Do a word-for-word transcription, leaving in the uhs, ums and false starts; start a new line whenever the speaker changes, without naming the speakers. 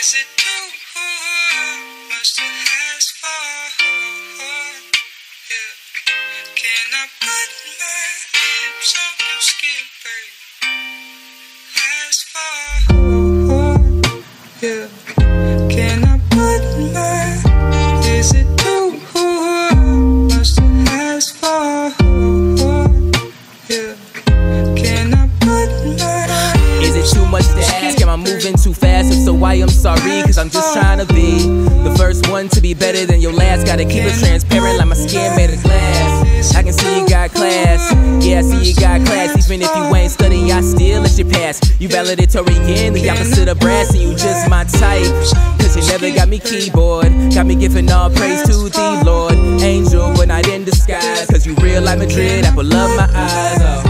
Is it too much to ask for? Yeah. Can I put my lips on your skin, babe? Ask for, yeah. Can I put my, is it too much to ask for? Yeah. Can I put my,
is it too much to ask? Am I moving too fast? If so, why I'm sorry, cause I'm just trying to be the first one to be better than your last. Gotta keep it transparent like my skin made of glass. I can see you got class, yeah, I see you got class. Even if you ain't study, I still let you pass. You valedictorian, the opposite of brass, and you just my type. Cause you never got me keyboard, got me giving all praise to the Lord. Angel, but not in disguise, cause you real like Madrid, apple of my eyes. Oh.